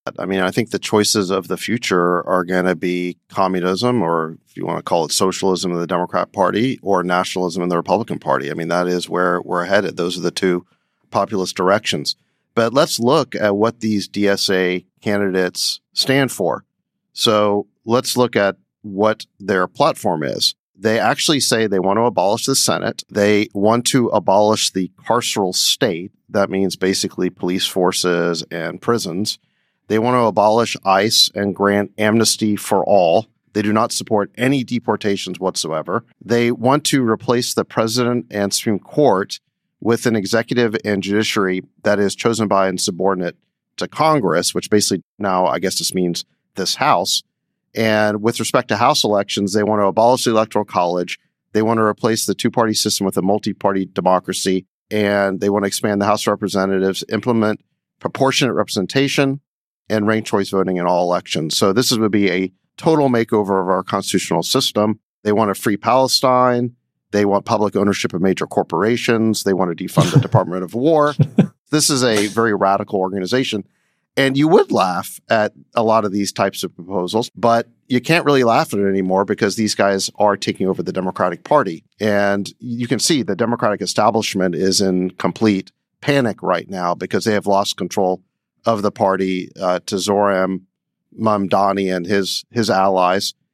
I mean, I think the choices of the future are going to be communism, or if you want to call it socialism in the Democrat Party, or nationalism in the Republican Party. I mean, that is where we're headed. Those are the two populist directions. But let's look at what these DSA candidates stand for. So let's look at what their platform is. They actually say they want to abolish the Senate. They want to abolish the carceral state. That means basically police forces and prisons. They want to abolish ICE and grant amnesty for all. They do not support any deportations whatsoever. They want to replace the president and Supreme Court with an executive and judiciary that is chosen by and subordinate to Congress, which basically now, I guess this means this House. And with respect to House elections, they want to abolish the Electoral College. They want to replace the two-party system with a multi-party democracy. And they want to expand the House of Representatives, implement proportionate representation, and ranked choice voting in all elections. So this would be a total makeover of our constitutional system. They want a free Palestine. They want public ownership of major corporations. They want to defund the Department of War. This is a very radical organization. And you would laugh at a lot of these types of proposals, but you can't really laugh at it anymore because these guys are taking over the Democratic Party. And you can see the Democratic establishment is in complete panic right now because they have lost control of the party to Zoran Mamdani and his allies.